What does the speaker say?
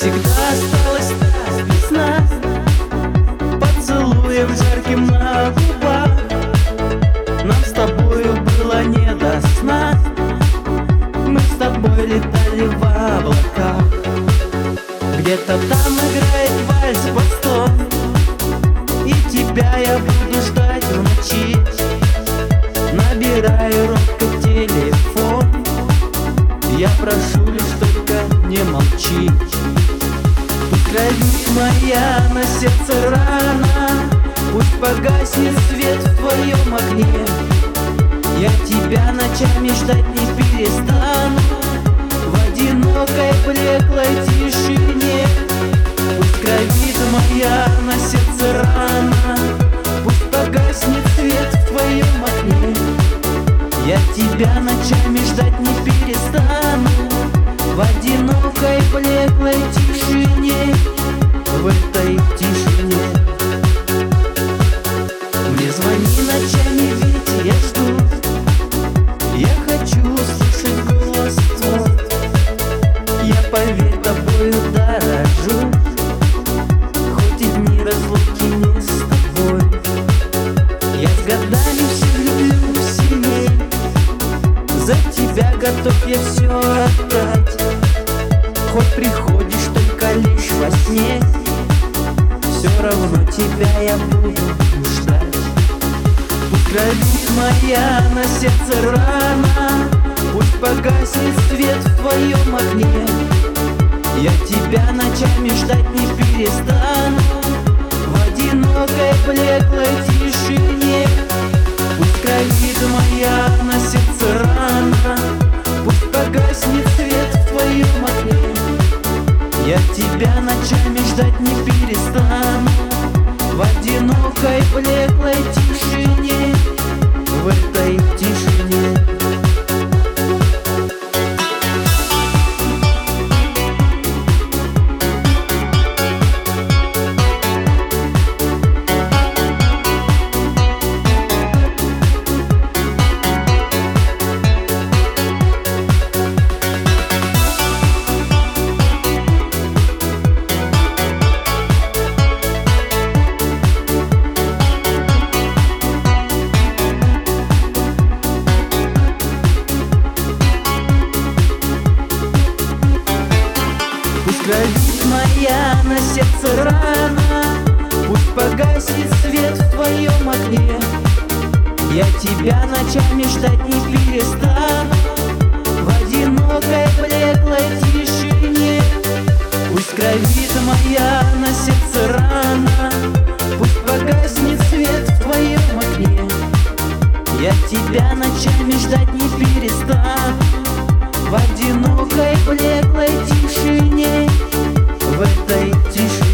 навсегда осталась та весна, поцелуев жарким на губах. Нам с тобою было не до сна, мы с тобой летали в облаках. Где-то там играет вальс Бостон, и тебя я буду ждать в ночи. Набираю робко телефон, я прошу лишь только не молчи. Пусть кровь моя на сердце рана, пусть погаснет свет в твоем окне. Я тебя ночами ждать не перестану, в одинокой блеклой тишине. Пусть кровит моя на сердце рана, пусть погаснет свет в твоем окне. Я тебя ночами ждать не перестану, в одинокой блеклой тишине, в этой тишине. Мне звони ночами, ведь я жду, я хочу услышать голос твой. Я, поверь, тобою дорожу, хоть и дни разлуки не с тобой. Я с годами все люблю сильней, за тебя готов я все отдать. Хоть приходишь только лишь во сне, все равно тебя я буду ждать. Пусть кровит моя на сердце рана, пусть погаснет свет в твоем окне. Я тебя ночами ждать не перестану, в одинокой блеклой тишине. Пусть кровит моя на сердце рана, пусть погаснет свет в твоем окне. Я тебя ночами ждать не перестану, в одинокой блеклой тишине, в этой тишине. Пусть кровит моя на сердце рана, пусть погаснет свет в твоем окне. Я тебя ночами ждать не перестану, в одинокой блеклой тишине. Пусть кровит моя на сердце рана, пусть погаснет свет в твоем окне. Я тебя ночами ждать не перестану, в одинокой блеклой тишине, в этой тишине.